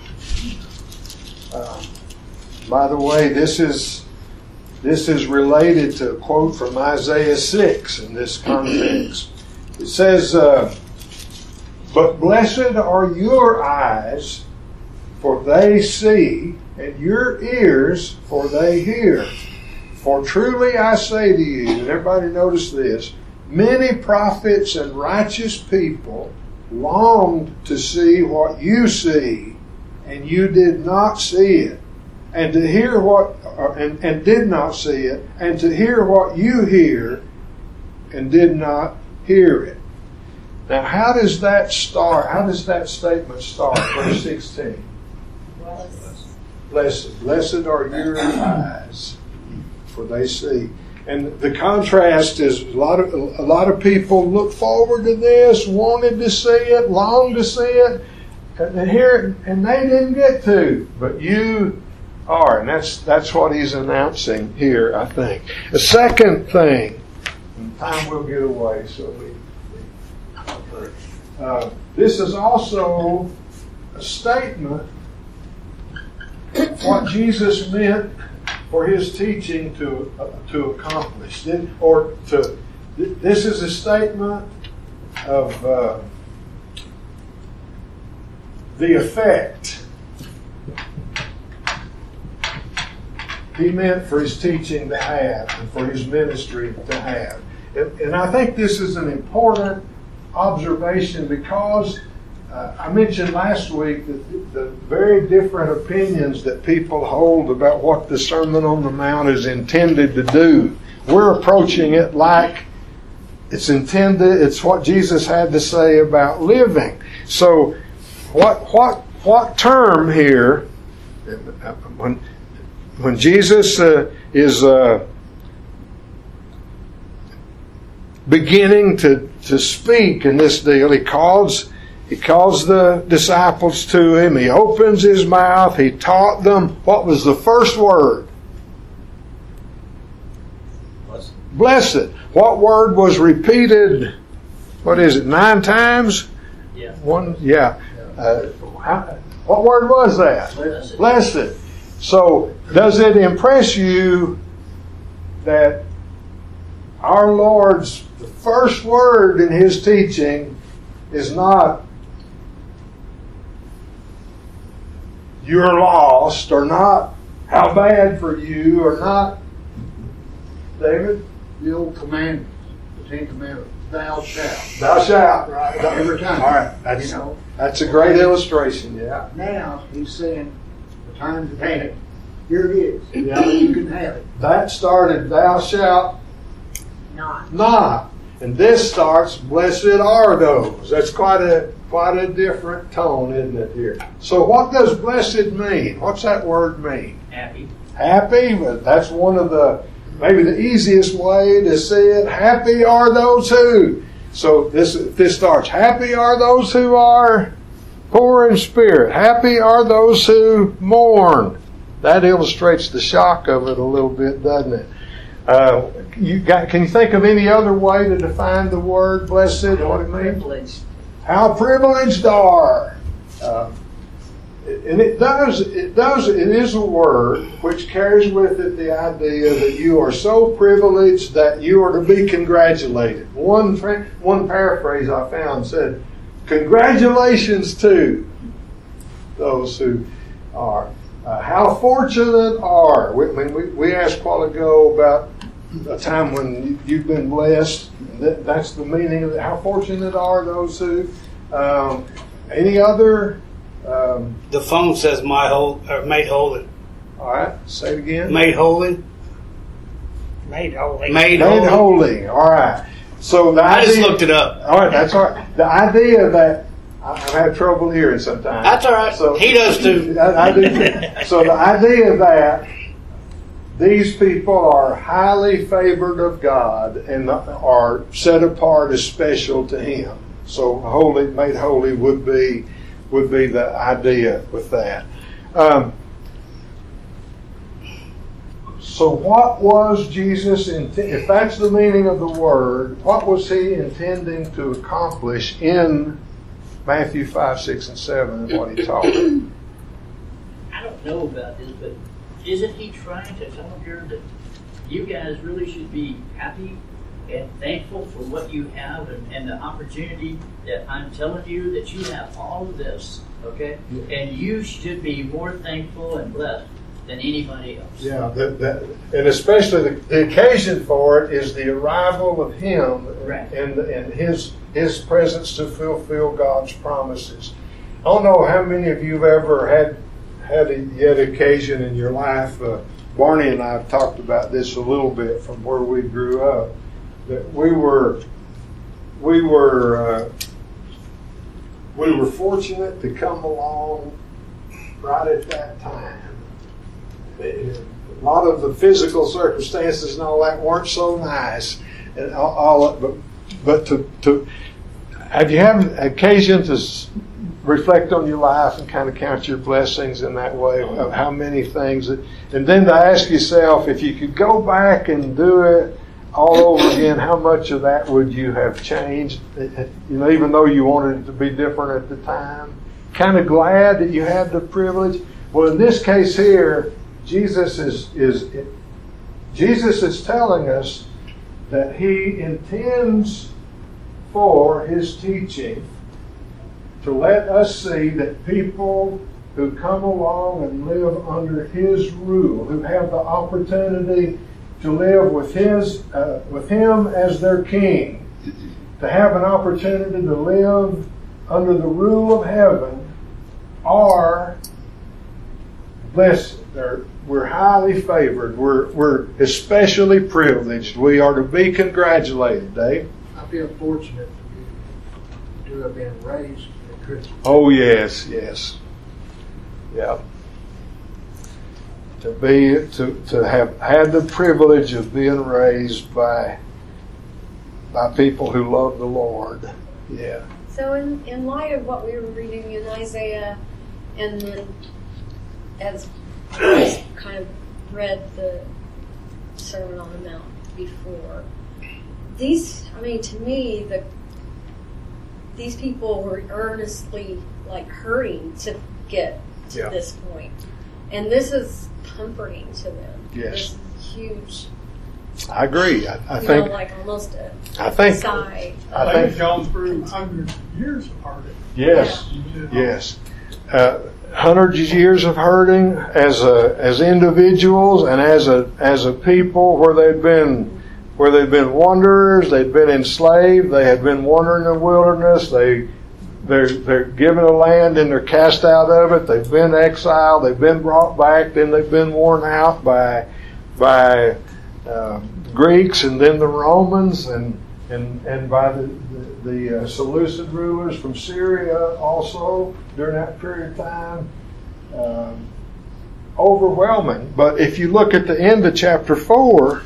[SPEAKER 1] Uh, by the way, this is this is related to a quote from Isaiah six in this context. It says, uh, "But blessed are your eyes, for they see, and your ears, for they hear. For truly I say to you," and everybody notice this, "many prophets and righteous people longed to see what you see, and you did not see it, and to hear what and, and did not see it, and to hear what you hear, and did not hear it." Now, how does that start? How does that statement start? Verse sixteen. Blessed, blessed are your eyes, for they see. and the contrast is a lot of a lot of people look forward to this, wanted to see it, longed to see it, and here and they didn't get to, but you are, and that's that's what he's announcing here, I think. The second thing, and time will get away, so we. Uh, this is also a statement of what Jesus meant for his teaching to uh, to accomplish, or to. This is a statement of uh, the effect he meant for his teaching to have and for his ministry to have. And, and I think this is an important observation because uh, I mentioned last week that the, the very different opinions that people hold about what the Sermon on the Mount is intended to do. We're approaching it like it's intended, it's what Jesus had to say about living. So what what what term here, when when Jesus uh, is uh, beginning to, to speak in this deal, he calls he calls the disciples to him. He opens his mouth. He taught them. What was the first word?
[SPEAKER 7] Blessed.
[SPEAKER 1] Blessed. What word was repeated? What is it? Nine times?
[SPEAKER 7] Yeah.
[SPEAKER 1] One. Yeah. Uh, how, what word was that?
[SPEAKER 7] Blessed.
[SPEAKER 1] Blessed. So, does it impress you that our Lord's the first word in His teaching is not you're lost, or not how bad for you, or not, David?
[SPEAKER 10] The old commandments, the Ten Commandments, thou shalt.
[SPEAKER 1] Thou shalt, right?
[SPEAKER 10] Every time.
[SPEAKER 1] All right, that's,
[SPEAKER 10] You know.
[SPEAKER 1] that's a great illustration, yeah.
[SPEAKER 10] Now he's saying the time's at hand. Here it is. Yeah, you can have it.
[SPEAKER 1] That started, thou shalt
[SPEAKER 5] Not.
[SPEAKER 1] not. And this starts, blessed are those. That's quite a quite a different tone, isn't it, here? So what does blessed mean? What's that word mean?
[SPEAKER 7] Happy.
[SPEAKER 1] Happy? Well, that's one of the, maybe the easiest way to say it. Happy are those who. So this this starts, happy are those who are poor in spirit. Happy are those who mourn. That illustrates the shock of it a little bit, doesn't it? Uh, you got, can you think of any other way to define the word blessed? What it means?
[SPEAKER 5] Privilege.
[SPEAKER 1] How privileged are. Uh, and it does, it does, it is a word which carries with it the idea that you are so privileged that you are to be congratulated. One, one paraphrase I found said, congratulations to those who are. Uh, how fortunate are. We, I mean, we, we asked a while ago about a time when you've been blessed. That, that's the meaning of it. How fortunate are those who. Um, any other? Um,
[SPEAKER 9] The phone says "my whole" or "made holy."
[SPEAKER 1] all right, say it again.
[SPEAKER 9] Made holy.
[SPEAKER 7] Made holy.
[SPEAKER 9] Made,
[SPEAKER 1] Made
[SPEAKER 9] holy.
[SPEAKER 1] holy. All right. So the
[SPEAKER 9] I
[SPEAKER 1] idea,
[SPEAKER 9] just looked it up.
[SPEAKER 1] All right, that's all right. The idea that I've had trouble hearing sometimes.
[SPEAKER 9] That's all right.
[SPEAKER 1] So,
[SPEAKER 9] He does too.
[SPEAKER 1] I, I do. Too. So the idea that these people are highly favored of God and are set apart as special to Him. So holy, made holy would be would be the idea with that. Um, so what was Jesus intending? If that's the meaning of the word, what was He intending to accomplish in Matthew five, six, and seven, and what He taught?
[SPEAKER 7] I don't know about this, but isn't He trying to tell here that you guys really should be happy and thankful for what you have and, and the opportunity that I'm telling you that you have all of this, okay?
[SPEAKER 1] Yeah.
[SPEAKER 7] And you should be more thankful and blessed than anybody else.
[SPEAKER 1] Yeah, that, that, and especially the, the occasion for it is the arrival of Him
[SPEAKER 7] Right.
[SPEAKER 1] and, and His His presence to fulfill God's promises. I don't know how many of you have ever had had a, yet occasion in your life. Uh, Barney and I have talked about this a little bit from where we grew up. That we were we were uh, we were fortunate to come along right at that time. a lot of the physical circumstances and all that weren't so nice. And all, all but but to to have you had occasion to reflect on your life and kind of count your blessings in that way of how many things, that, and then to ask yourself if you could go back and do it all over again, how much of that would you have changed? You know, even though you wanted it to be different at the time, kind of glad that you had the privilege. Well, in this case here, Jesus is is Jesus is telling us that He intends for His teaching to let us see that people who come along and live under His rule, who have the opportunity to live with His, uh, with Him as their King, to have an opportunity to live under the rule of heaven, are blessed. They're, we're highly favored. We're we're especially privileged. We are to be congratulated, Dave.
[SPEAKER 10] I feel fortunate to, be, to have been raised in a Christian.
[SPEAKER 1] Oh yes, yes, yeah. To be to, to have had the privilege of being raised by by people who love the Lord. Yeah.
[SPEAKER 3] So in, in light of what we were reading in Isaiah, and then as I kind of read the Sermon on the Mount before, these, I mean, to me, the these people were earnestly like hurrying to get to
[SPEAKER 1] Yeah.
[SPEAKER 3] this point, and this is comforting to them.
[SPEAKER 1] Yes.
[SPEAKER 3] This huge,
[SPEAKER 1] I agree. I, I
[SPEAKER 3] you
[SPEAKER 1] think.
[SPEAKER 3] know, like almost a
[SPEAKER 1] I think.
[SPEAKER 3] sigh.
[SPEAKER 1] I
[SPEAKER 12] They've
[SPEAKER 1] think.
[SPEAKER 12] gone through hundreds of years of heartache.
[SPEAKER 1] Yes.
[SPEAKER 12] Yeah.
[SPEAKER 1] Yes. Uh, hundreds of years of hurting as a, as individuals and as a as a people, where they've been where they've been wanderers, they've been enslaved, they had been wandering in the wilderness, they they're they're given a land and they're cast out of it, they've been exiled, they've been brought back, then they've been worn out by by uh, Greeks and then the Romans and and and by the the, the uh, Seleucid rulers from Syria also during that period of time. Um, overwhelming. But if you look at the end of chapter four,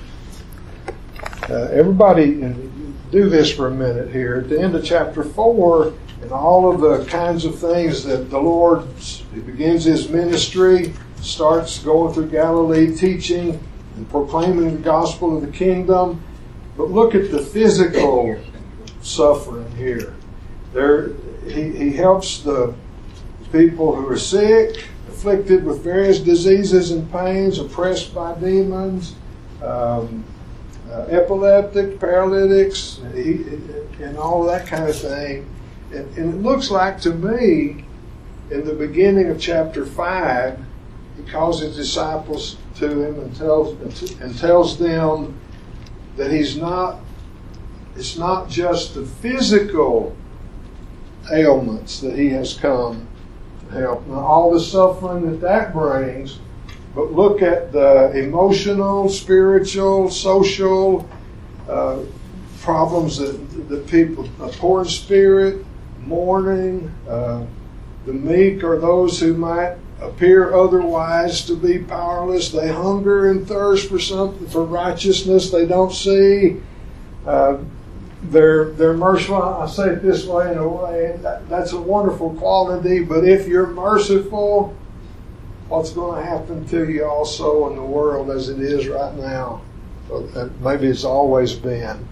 [SPEAKER 1] uh, everybody do this for a minute here. At the end of chapter four, and all of the kinds of things that the Lord, He begins His ministry, starts going through Galilee teaching and proclaiming the gospel of the kingdom. But look at the physical suffering here. There, he, he helps the people who are sick, afflicted with various diseases and pains, oppressed by demons, um, uh, epileptic, paralytics, he, and all of that kind of thing. And, and it looks like to me, in the beginning of chapter five, He calls His disciples to Him and tells and tells them that He's not. It's not just the physical ailments that He has come to help, and all the suffering that that brings, but look at the emotional, spiritual, social uh, problems that the people, a poor in spirit, mourning, uh, the meek are those who might appear otherwise to be powerless. They hunger and thirst for something, for righteousness they don't see. Uh, they're they're merciful. I say it this way, in a way, that, that's a wonderful quality. But if you're merciful, what's going to happen to you also in the world as it is right now? Maybe it's always been.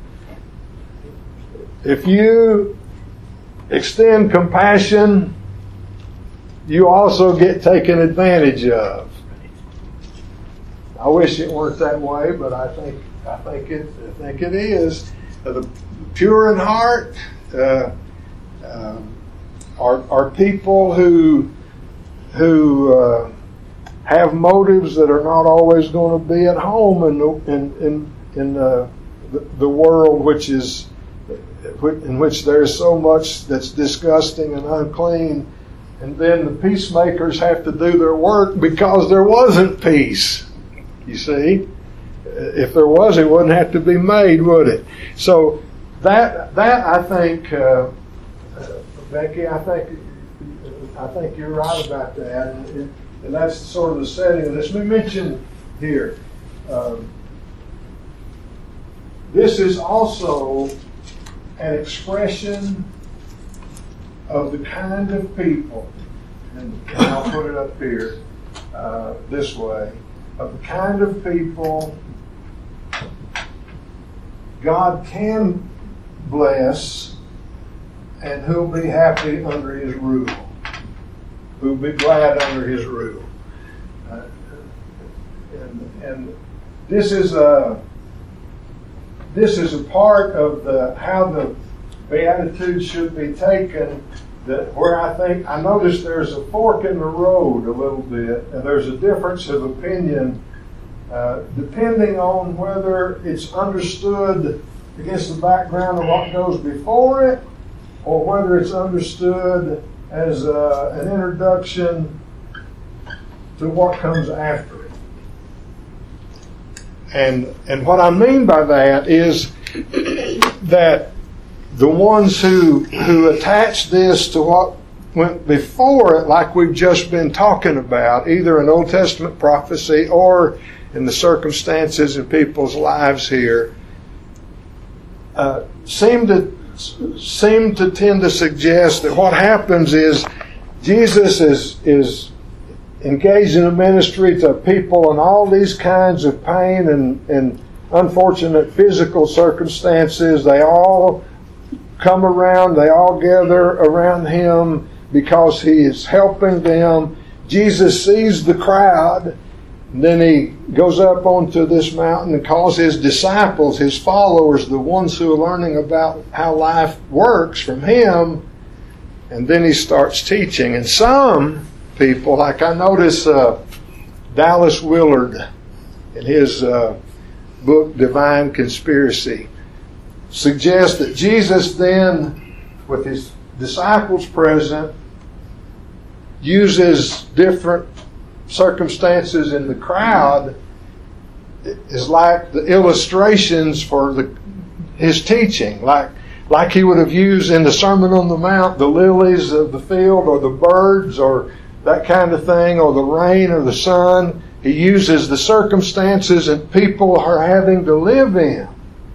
[SPEAKER 1] If you extend compassion, you also get taken advantage of. I wish it weren't that way, but I think I think it I think it is. Uh, the pure in heart uh, uh, are are people who who uh, have motives that are not always going to be at home in the, in in in uh, the, the world, which is in which there is so much that's disgusting and unclean. And then the peacemakers have to do their work because there wasn't peace. You see? If there was, it wouldn't have to be made, would it? So that that I think, uh, uh, Becky, I think I think you're right about that, and, and that's sort of the setting of this. We mentioned here. Um, this is also an expression of the kind of people, and, and I'll put it up here uh, this way, of the kind of people God can bless and who'll be happy under His rule, who'll be glad under His rule. Uh, and, and this is a this is a part of the how the Beatitudes should be taken. That where I think I noticed there's a fork in the road a little bit, and there's a difference of opinion uh, depending on whether it's understood against the background of what goes before it, or whether it's understood as uh, an introduction to what comes after it. And and what I mean by that is that the ones who who attach this to what went before it, like we've just been talking about, either an Old Testament prophecy or in the circumstances in people's lives here, uh, seem to seem to tend to suggest that what happens is Jesus is is engaged in a ministry to people in all these kinds of pain and, and unfortunate physical circumstances. They all come around, they all gather around Him because He is helping them. Jesus sees the crowd, and then He goes up onto this mountain and calls His disciples, His followers, the ones who are learning about how life works from Him, and then He starts teaching. And some people, like I notice uh, Dallas Willard in his uh, book Divine Conspiracy, suggests that Jesus then, with His disciples present, uses different circumstances in the crowd is like the illustrations for the His teaching, like like He would have used in the Sermon on the Mount, the lilies of the field or the birds or that kind of thing, or the rain or the sun. He uses the circumstances that people are having to live in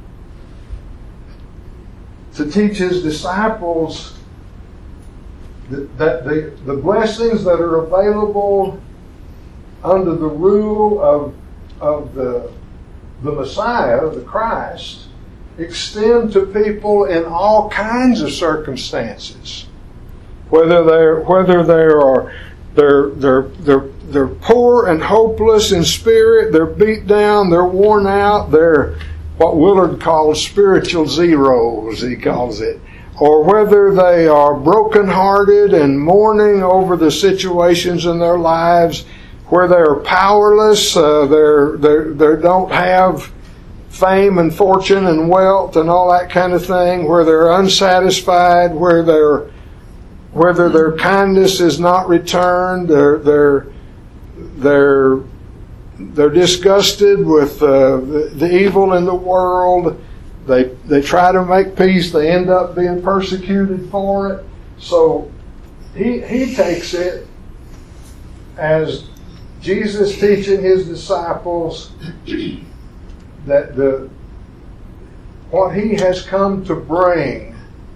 [SPEAKER 1] to teach His disciples that, that the, the blessings that are available under the rule of, of the, the Messiah, the Christ, extend to people in all kinds of circumstances. Whether they're whether they are they're they're they're they're poor and hopeless in spirit, they're beat down, they're worn out, they're what Willard calls spiritual zeros, he calls it. Or whether they are brokenhearted and mourning over the situations in their lives, where they're powerless, uh, they're, they're, they don't have fame and fortune and wealth and all that kind of thing, where they're unsatisfied, where they're, whether their kindness is not returned, they're, they're, they're, they're disgusted with uh, the, the evil in the world. They, they try to make peace. They end up being persecuted for it. So he, he takes it as Jesus teaching His disciples that the what He has come to bring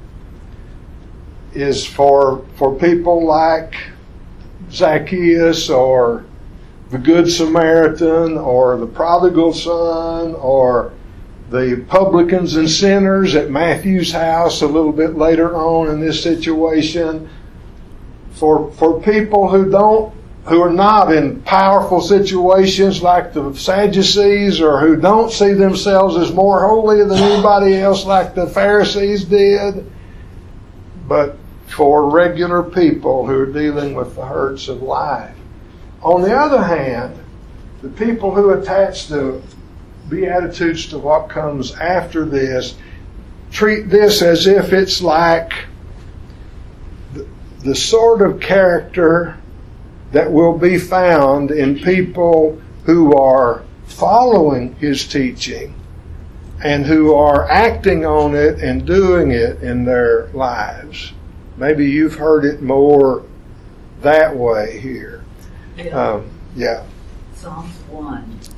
[SPEAKER 1] is for for people like Zacchaeus or the Good Samaritan or the prodigal son or the publicans and sinners at Matthew's house a little bit later on in this situation. For for people who don't who are not in powerful situations like the Sadducees, or who don't see themselves as more holy than anybody else like the Pharisees did, but for regular people who are dealing with the hurts of life. On the other hand, the people who attach the Beatitudes to what comes after this treat this as if it's like the, the sort of character that will be found in people who are following His teaching and who are acting on it and doing it in their lives. Maybe you've heard it more that way here.
[SPEAKER 7] Yeah.
[SPEAKER 1] Um, yeah.
[SPEAKER 7] Psalms one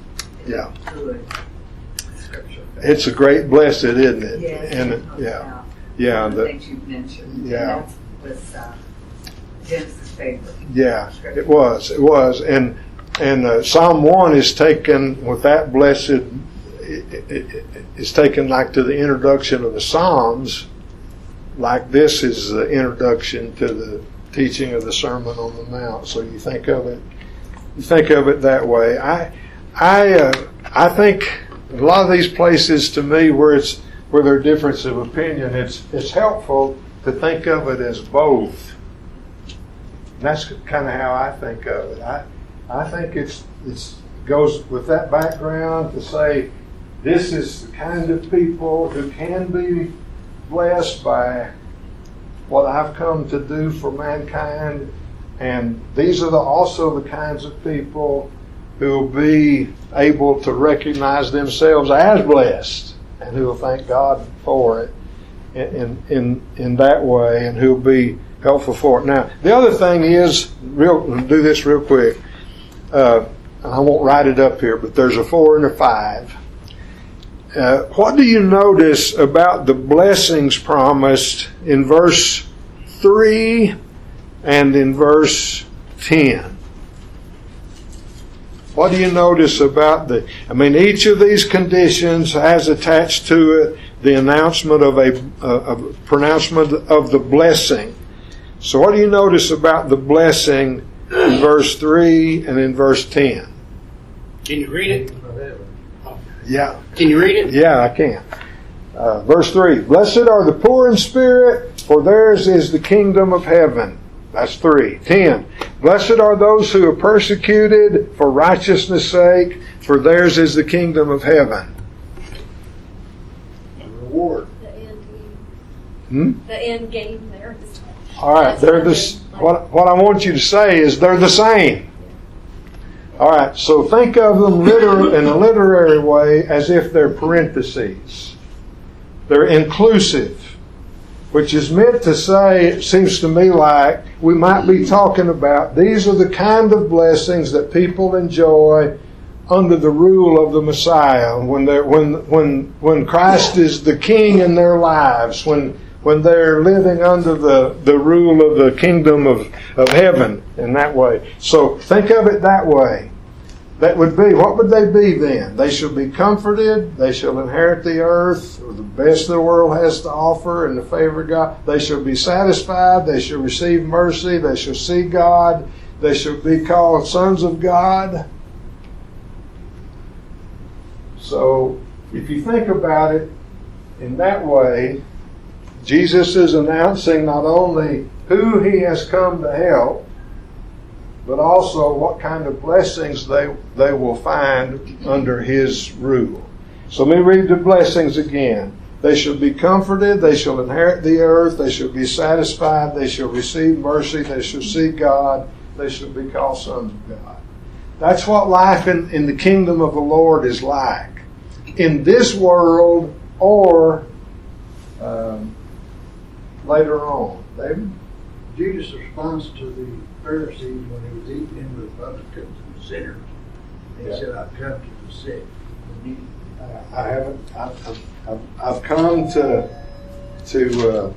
[SPEAKER 1] Yeah.
[SPEAKER 13] good scripture.
[SPEAKER 1] It's a great blessed, isn't it?
[SPEAKER 13] Yes,
[SPEAKER 1] And
[SPEAKER 13] no
[SPEAKER 1] yeah,
[SPEAKER 13] doubt.
[SPEAKER 1] yeah,
[SPEAKER 13] The
[SPEAKER 1] the,
[SPEAKER 13] things you've mentioned.
[SPEAKER 1] Yeah.
[SPEAKER 13] And that was uh, Genesis' favorite.
[SPEAKER 1] yeah. It was. It was. And and uh, Psalm one is taken with that blessed. It, it, it, it's taken like to the introduction of the Psalms. Like this is the introduction to the teaching of the Sermon on the Mount. So you think of it, you think of it that way. I, I, uh, I think a lot of these places to me where it's where there are difference of opinion, it's it's helpful to think of it as both. And that's kind of how I think of it. I, I think it's it's goes with that background to say this is the kind of people who can be blessed by what I've come to do for mankind, and these are the, also the kinds of people who will be able to recognize themselves as blessed and who will thank God for it in in in that way, and who will be helpful for it. Now, the other thing is, real do this real quick. Uh, I won't write it up here, but there's a four and a five. Uh, what do you notice about the blessings promised in verse three and in verse ten? What do you notice about the, I mean, each of these conditions has attached to it the announcement of a, a, a pronouncement of the blessing. So what do you notice about the blessing in verse three and in verse ten?
[SPEAKER 14] Can you read it?
[SPEAKER 1] Yeah.
[SPEAKER 14] Can you read it?
[SPEAKER 1] Yeah, I can. Uh, verse three. Blessed are the poor in spirit, for theirs is the kingdom of heaven. That's three. Ten. Blessed are those who are persecuted for righteousness' sake, for theirs is the kingdom of heaven. A reward.
[SPEAKER 3] The end game.
[SPEAKER 1] Hmm?
[SPEAKER 3] The end game there. Is,
[SPEAKER 1] All right. They're the, what, what I want you to say is they're the same. All right, so think of them liter- in a literary way as if they're parentheses. They're inclusive, which is meant to say, it seems to me like we might be talking about these are the kind of blessings that people enjoy under the rule of the Messiah, when they're, when when when Christ is the King in their lives, when when they're living under the, the rule of the kingdom of, of heaven in that way. So think of it that way. That would be, what would they be then? They shall be comforted, they shall inherit the earth, or the best the world has to offer in the favor of God. They shall be satisfied, they shall receive mercy, they shall see God, they shall be called sons of God. So, if you think about it in that way, Jesus is announcing not only who He has come to help, but also what kind of blessings they, they will find under His rule. So let me read the blessings again. They shall be comforted, they shall inherit the earth, they shall be satisfied, they shall receive mercy, they shall see God, they shall be called sons of God. That's what life in, in the kingdom of the Lord is like. In this world or um, later on. David?
[SPEAKER 10] Jesus' response to the Pharisees when He was eating with publicans and sinners, He
[SPEAKER 1] Yeah.
[SPEAKER 10] said, I've come to the sick. the needy."
[SPEAKER 1] I haven't. I've, I've, I've, I've come to to. Uh,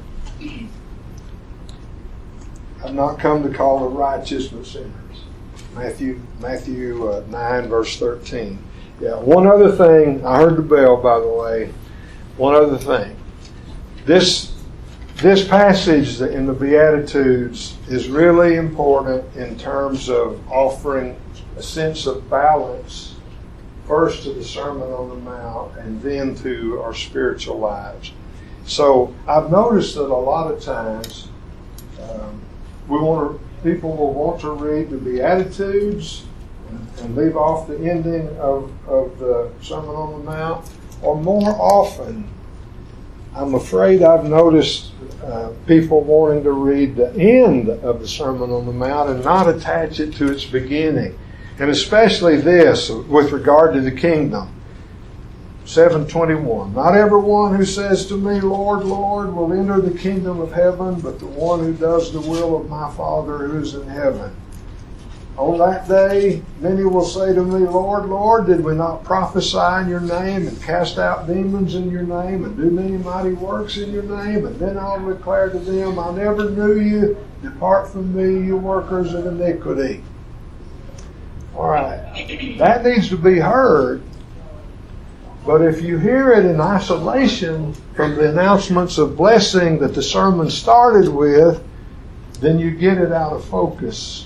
[SPEAKER 1] I've not come to call the righteous but sinners. Matthew Matthew uh, nine verse thirteen. Yeah. One other thing. I heard the bell, by the way. One other thing. This this passage in the Beatitudes is really important in terms of offering a sense of balance, first to the Sermon on the Mount and then to our spiritual lives. So I've noticed that a lot of times um, we want to, people will want to read the Beatitudes and, and leave off the ending of, of the Sermon on the Mount, or more often, I'm afraid I've noticed uh, people wanting to read the end of the Sermon on the Mount and not attach it to its beginning. And especially this, with regard to the kingdom. seven twenty-one. Not everyone who says to me, Lord, Lord, will enter the kingdom of heaven, but the one who does the will of my Father who is in heaven. On that day, many will say to me, Lord, Lord, did we not prophesy in your name and cast out demons in your name and do many mighty works in your name? And then I'll declare to them, I never knew you. Depart from me, you workers of iniquity. All right. That needs to be heard. But if you hear it in isolation from the announcements of blessing that the sermon started with, then you get it out of focus.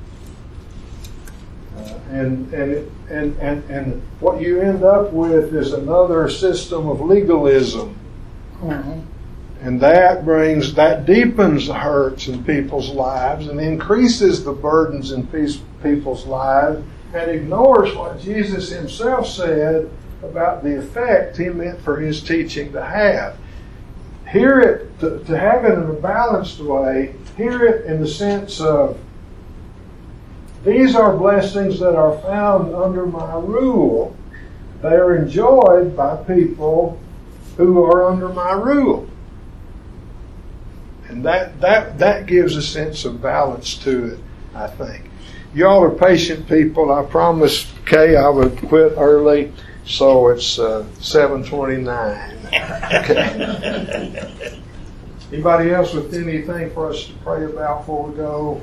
[SPEAKER 1] Uh, and, and, it, and, and, and what you end up with is another system of legalism. Mm-hmm. And that brings, that deepens the hurts in people's lives and increases the burdens in people's lives and ignores what Jesus himself said about the effect he meant for his teaching to have. Hear it, to, to have it in a balanced way, hear it in the sense of, these are blessings that are found under my rule. They are enjoyed by people who are under my rule. And that, that, that gives a sense of balance to it, I think. Y'all are patient people. I promised Kay I would quit early, so it's uh, seven twenty-nine. Okay. Anybody else with anything for us to pray about before we go?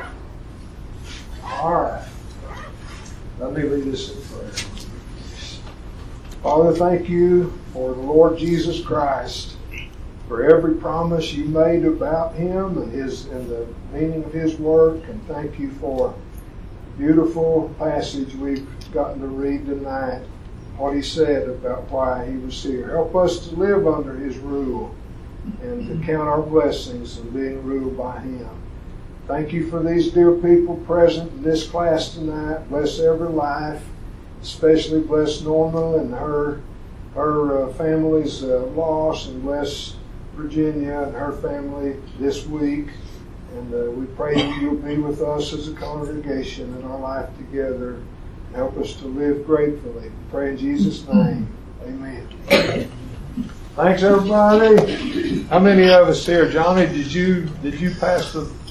[SPEAKER 1] All right. Let me read this in prayer. Father, thank you for the Lord Jesus Christ, for every promise you made about him and his and the meaning of his work, and thank you for the beautiful passage we've gotten to read tonight, what he said about why he was here. Help us to live under his rule and to count our blessings and being ruled by him. Thank you for these dear people present in this class tonight. Bless every life, especially bless Norma and her her uh, family's uh, loss, and bless Virginia and her family this week. And uh, we pray that you'll be with us as a congregation in our life together. Help us to live gratefully. Pray in Jesus' name. Amen. Thanks, everybody. How many of us here? Johnny, did you did you pass the